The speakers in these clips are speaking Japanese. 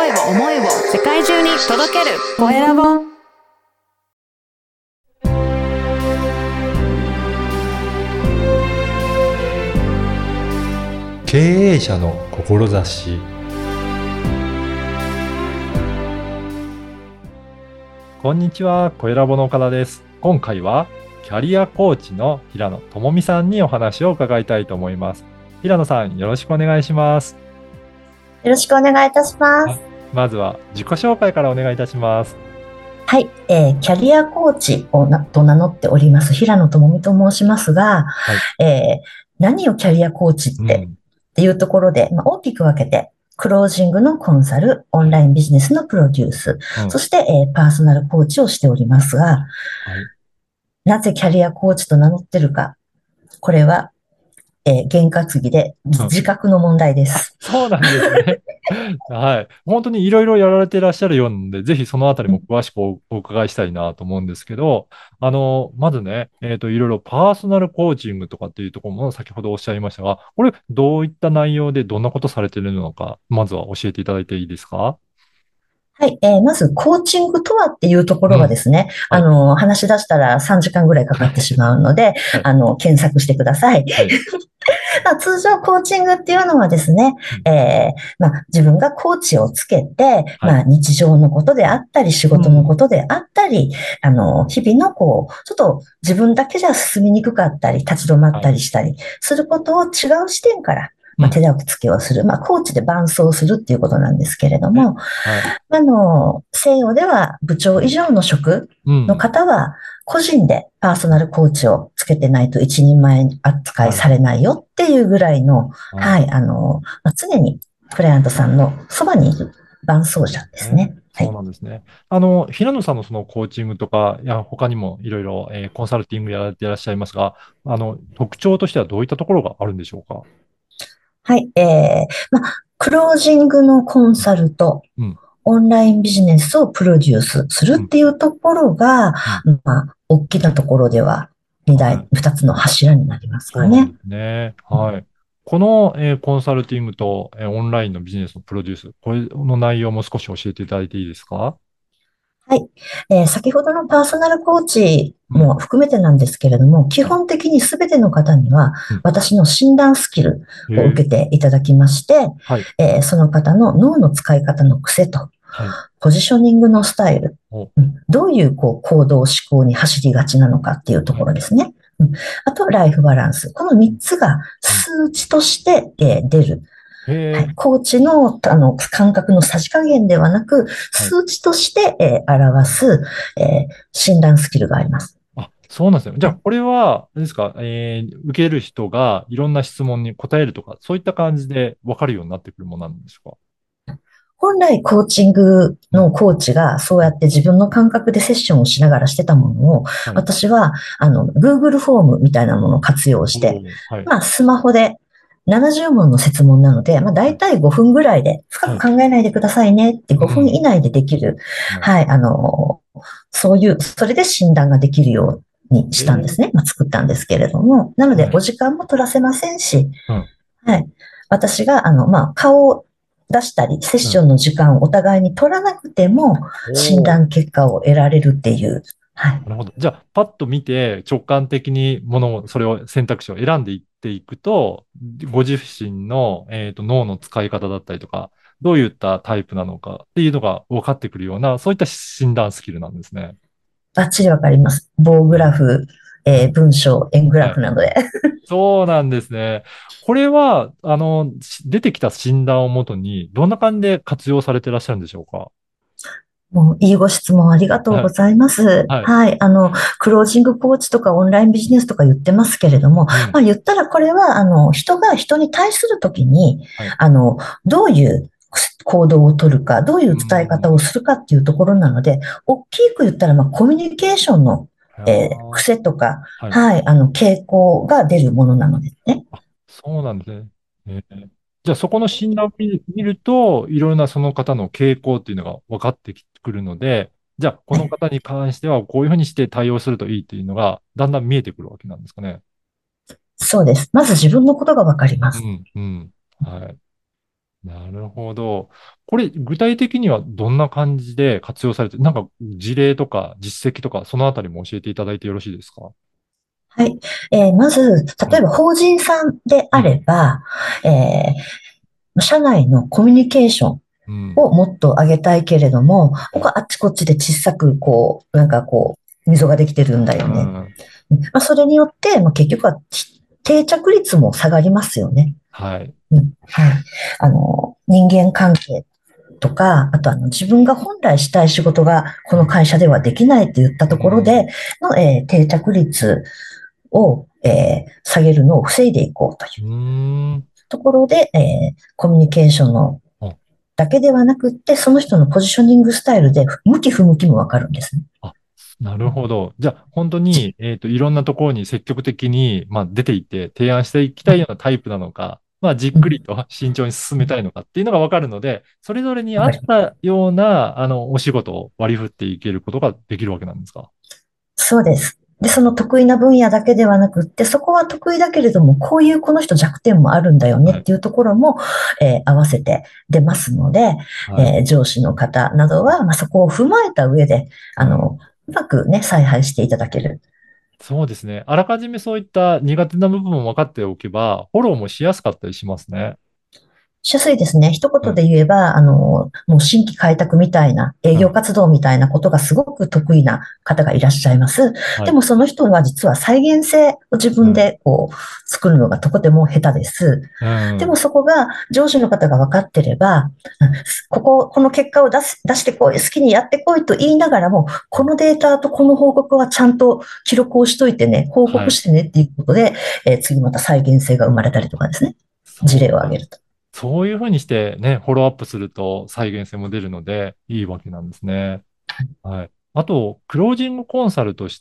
声を世界中に届けるコエラボ。 経営者の志。こんにちは、コエラボの岡田です。今回はキャリアコーチの平野智美さんにお話を伺いたいと思います。平野さん、よろしくお願いします。 よろしくお願いいたします。 まずは自己紹介からお願いいたします。 はい、キャリアコーチと名乗っております平野智美と申しますが、何をキャリアコーチっていうところで、大きく分けて、クロージングのコンサル、オンラインビジネスのプロデュース、そして、パーソナルコーチをしておりますが、なぜキャリアコーチと名乗ってるか、これは、験担ぎで自覚の問題です。 そうなんですね。はい。本当にいろいろやられていらっしゃるようなので、ぜひそのあたりも詳しくお伺いしたいなと思うんですけど、まずね、いろいろパーソナルコーチングとかっていうところも先ほどおっしゃいましたが、これどういった内容でどんなことされているのか、まずは教えていただいていいですか？ はい。まず、コーチングとはっていうところはですね、話し出したら3時間ぐらいかかってしまうので、検索してください。通常、コーチングっていうのはですね、自分がコーチをつけて、日常のことであったり、仕事のことであったり、日々のちょっと自分だけじゃ進みにくかったり、立ち止まったりしたりすることを違う視点から、手助けをする。コーチで伴走するっていうことなんですけれども、西洋では部長以上の職の方は、個人でパーソナルコーチをつけてないと一人前扱いされないよっていうぐらいの、常にクライアントさんのそばにいる伴走者ですね。 そうなんですね。平野さんのそのコーチングとか、他にもいろいろコンサルティングやられていらっしゃいますが、特徴としてはどういったところがあるんでしょうか？ はい、クロージングのコンサルと、オンラインビジネスをプロデュースするっていうところが、大きなところでは二つの柱になりますかね。 そうですね。はい。この、コンサルティングと、オンラインのビジネスのプロデュース、これの内容も少し教えていただいていいですか？ はい。先ほどのパーソナルコーチも含めてなんですけれども、基本的に全ての方には、私の診断スキルを受けていただきまして、その方の脳の使い方の癖と、ポジショニングのスタイル、どういう行動思考に走りがちなのかっていうところですね。あと、ライフバランス。この3つが数値として、出る。コーチの、感覚のさじ加減ではなく、数値として、表す、診断スキルがあります。 そうなんですよ。じゃあ、これは、ですか、受ける人がいろんな質問に答えるとか、そういった感じで分かるようになってくるものなんですか？ 本来コーチングのコーチがそうやって自分の感覚でセッションをしながらしてたものを、私はGoogle フォームみたいなものを活用して、スマホで70問の設問なので、だいたい5分ぐらいで深く考えないでくださいねって5分以内でできる。そういう、それで診断ができるようにしたんですね。作ったんですけれども。なので、お時間も取らせませんし、私が、顔を出したり、セッションの時間をお互いに取らなくても、診断結果を得られるっていう。 なるほど。じゃあ、パッと見て、直感的にそれを、選択肢を選んでいっていくと、ご自身の、脳の使い方だったりとか、どういったタイプなのかっていうのが分かってくるような、そういった診断スキルなんですね。 バッチリ分かります。棒グラフ、文章、円グラフなどで。 そうなんですね。これは、出てきた診断をもとに、どんな感じで活用されていらっしゃるんでしょうか？ もういいご質問ありがとうございます。クロージングコーチとかオンラインビジネスとか言ってますけれども、言ったらこれは、人が人に対するときに、どういう行動を取るか、どういう伝え方をするかっていうところなので、大きく言ったら、コミュニケーションの、癖とか、傾向が出るものなのですね。 そうなんですね。じゃあそこの診断を見ると、いろいろなその方の傾向っていうのが分かってくるので、じゃあこの方に関してはこういうふうにして対応するといいっていうのが、だんだん見えてくるわけなんですかね。 そうです。まず自分のことが分かります。 はい。 なるほど。これ、具体的にはどんな感じで活用されて、なんか事例とか実績とか、そのあたりも教えていただいてよろしいですか？ はい。まず、 うん、 例えば法人さんであうん、 れば、社内のコミュニケーションうん、 をもっと上げたいけれども、ここはあっちこっちで小さく、溝ができてるんだうよね。 ん。 それによって、結局は定着率も下がりますよね。 はい。 はい。人間関係とか、あと自分が本来したい仕事がこの会社ではできないって言ったところでの、定着率を、下げるのを防いでいこうといううん。うーん。 ところで、コミュニケーションのあ、 だけではなくって、その人のポジショニングスタイルで向き不向きもわかるんですね。 あ、なるほど。じゃあ、本当に、いろんなところに積極的に、まあ、出ていって提案していきたいようなタイプなのか、まあ、じっうん、 くりと慎重に進めたいのかっていうのがわかるので、それぞれに合っわかる。 たような、お仕事を割り振っていけることができるわけなんですか？ そうです。で、その得意な分野だけではなくって、そこは得意だけれども、こういうこの人弱点もあるんだよねはい。 っていうところも、合わせて出ますので、 はい。 上司の方などは、そこを踏まえた上で、 うん。 うまくね、采配していただける。 そうですね。あらかじめそういった苦手な部分も分かっておけば、フォローもしやすかったりしますね。 しやすいですね。一うん。 言で言えば、もう新規開拓みたいな、営うん。 業活動みたいなことがすごく得意な方がいらっしゃいます。 はい。 でもその人は実は再現性を自うん。 分で作るのがとても下手です。 うん。 でもそこが上司の方が分かってれば、この結果を出してこい、好きにやってこいと言いながらも、このデータとこの報告はちゃんと記録をしといてね、報はい。 告してねっていうことで、次また再現性が生まれたりとかですね。事そうか。 例を挙げると。 そういうふうにしてね、フォローアップすると再現性も出るので、いいわけなんですね。はい。あと、クロージングコンサルとして、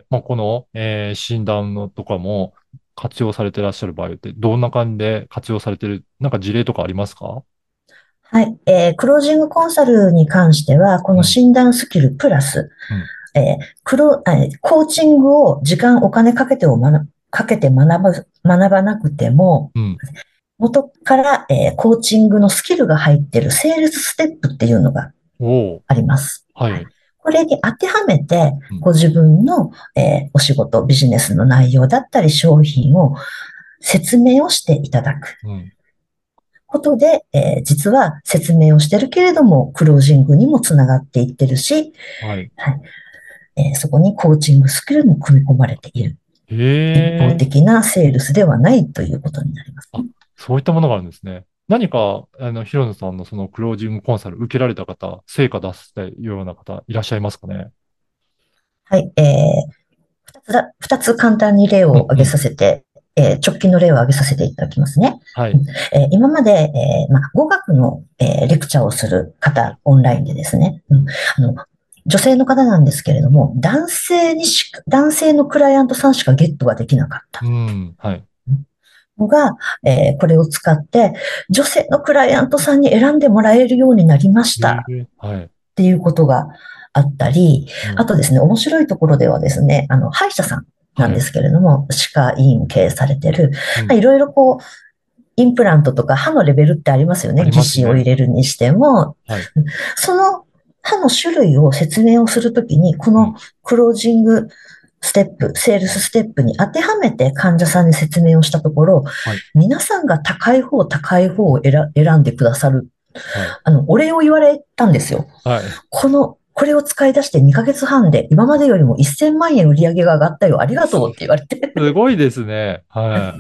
まあ、この、診断のとかも活用されていらっしゃる場合って、どんな感じで活用されてる、なんか事例とかありますか？ はい。クロージングコンサルに関しては、このうん。 診断スキルプラス、 うん。 コーチングを時間、お金かけて学ばなくても、 うん。 元から、コーチングのスキルが入っているセールスステップっていうのがおお。 あります。はい。 はい。 これに当てはめて、 うん。 ご自分の、お仕事、ビジネスの内容だったり商品を説明をしていただくうん。 ことで、実は説明をしてるけれども、クロージングにもつながっていってるし、 はい。 はい。そこにコーチングスキルも組み込まれている。 へ一方え。 的なセールスではないということになりますあ、 ね。 そういったものがあるんですね。何か、広野さんのそのクロージングコンサル受けられた方、成果出したような方いらっしゃいますかね？ はい。二つ簡単に例を挙げうんうん。 させて、直近の例を挙げさせていただきますね。 はい。 今まで、語学の、レクチャーをする方、 はい。 オンラインでですね、あの女性の方なんですけれども、男性のクライアントさんしかゲットができなかったうん。はい。 のが、これを使って、女性のクライアントさんに選んでもらえるようになりましたへえ。はい。 っていうことがあったり、 うん。 あとですね、面白いところではですね、歯医者さんなはい。 んですけれども、歯科医院を経営されてる、 うん。 いろいろインプラントとか歯のレベルってありますよね。 あり義ますね。 歯を入れるにしても、 はい。 その歯の種類を説明をするときに、このうん。 クロージングステップ、セールスステップに当てはめて患者さんに説明をしたところ、 はい。 皆さんが高い方を選んでくださる。 はい。 お礼を言われたんですよ。 はい。 これを使い出して2ヶ月半で今までよりも1000万円売り上げが上がったよ。ありがとうって言われて。 すごいですね。はい。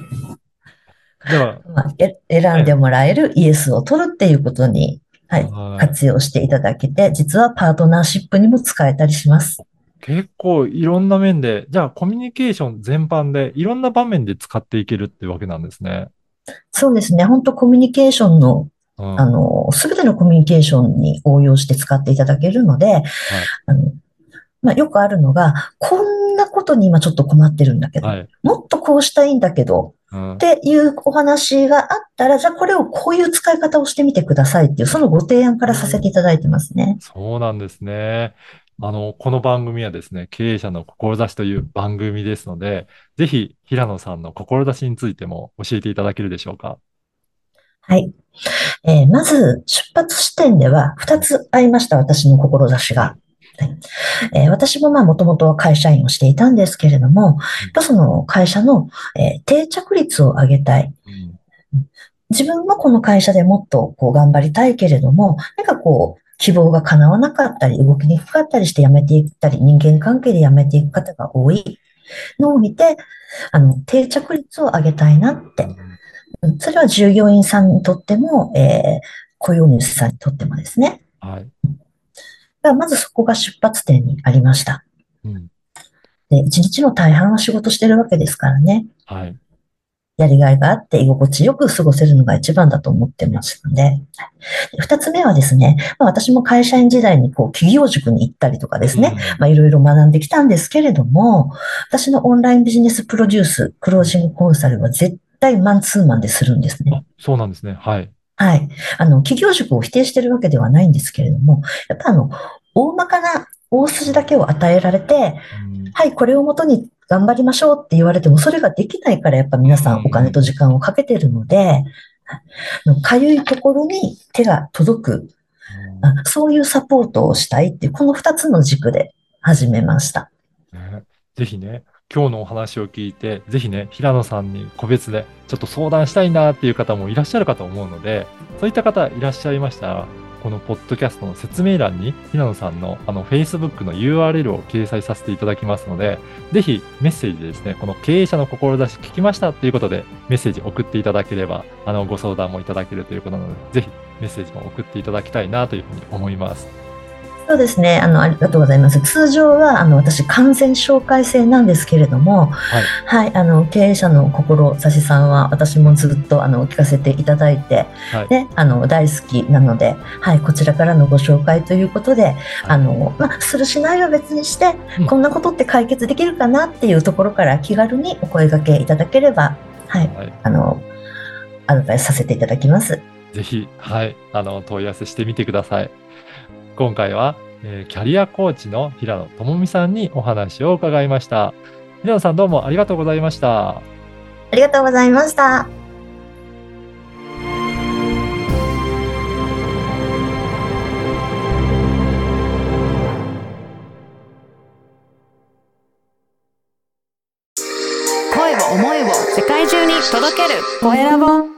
では、 選んでね、 もらえるイエスを取るっていうことに、はい、 はい。 活用していただけて、実はパートナーシップにも使えたりします。 結構いろんな面で、じゃあコミュニケーション全般でいろんな場面で使っていけるってわけなんですね。 そうですね。本当コミュニケーションの、 うん。 すべてのコミュニケーションに応用して使っていただけるので、 はい。 あの、よくあるのが、こんなことに今ちょっと困ってるんだけど、 はい。 もっとこうしたいんだけど、 うん。 っていうお話があったら、じゃあこれをこういう使い方をしてみてくださいっていう、そのご提案からさせていただいてますね。 そうなんですね。この番組はですね、経営者の志という番組ですので、ぜひ平野さんの志についても教えていただけるでしょうか。 はい。まず、出発地点では2つありました、私の志が。はい私ももともとは会社員をしていたんですけれども、やっぱその会社の、定着率を上げたい。自分もこの会社でもっとこう頑張りたいけれども、希望が叶わなかったり、動きにくかったりして辞めていったり、人間関係で辞めていく方が多いのを見て、定着率を上げたいなって。それは従業員さんにとっても、雇用主さんにとってもですね。 はい。 まずそこが出発点にありました。 うん。 で、一日の大半は仕事してるわけですからね。 はい。 やりがいがあって居心地よく過ごせるのが一番だと思ってますので。二つ目はですね、私も会社員時代に企業塾に行ったりとかですね、いろいろ学んできたんですけれども、私のオンラインビジネスプロデュース、クロージングコンサルは絶対マンツーマンでするんですね。 そうなんですね。はい。 はい。企業塾を否定してるわけではないんですけれども、やっぱ大まかな大筋だけを与えられて、はい、これをもとに頑張りましょうって言われても、それができないからやっぱ皆さんお金と時間をかけてるので、かゆいところに手が届く、そういうサポートをしたいっていう、この2つの軸で始めました。 ぜひね、今日のお話を聞いて、ぜひね、平野さんに個別でちょっと相談したいなっていう方もいらっしゃるかと思うので、そういった方いらっしゃいましたら、このポッドキャストの説明欄に平野さんのFacebook の URL を掲載させていただきますので、ぜひメッセージでですね、この経営者の志聞きましたということでメッセージ送っていただければ、ご相談もいただけるということなので、ぜひメッセージも送っていただきたいなというふうに思います。 そうですね。ありがとうございます。通常は、私、完全紹介制なんですけれども、はい。経営者の志さんは、私もずっと、聞かせていただいて、ね、大好きなので、はい、こちらからのご紹介ということで、するしないは別にして、こんなことって解決できるかなっていうところから気軽にお声掛けいただければ、はい、アドバイスさせていただきます。 ぜひ、はい、問い合わせしてみてください。今回は、キャリアコーチの平野智美さんにお話を伺いました。平野さんどうもありがとうございました。 ありがとうございました。 声を思いを世界中に届けるコエラボ。